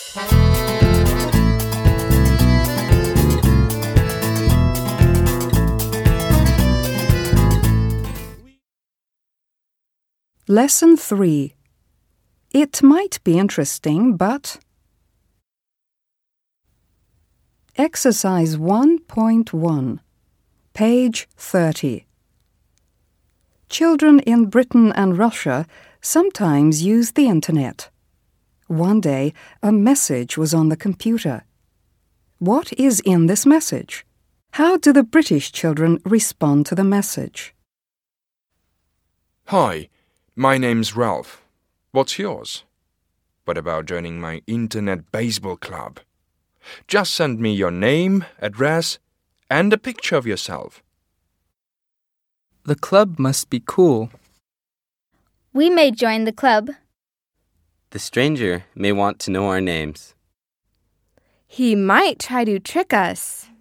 Lesson 3. It might be interesting, but... Exercise 1.1, page 30. Children in Britain and Russia sometimes use the internet. One day, a message was on the computer. What is in this message? How do the British children respond to the message? Hi, my name's Ralph. What's yours? What about joining my internet baseball club? Just send me your name, address, and a picture of yourself. The club must be cool. We may join the club. The stranger may want to know our names. He might try to trick us.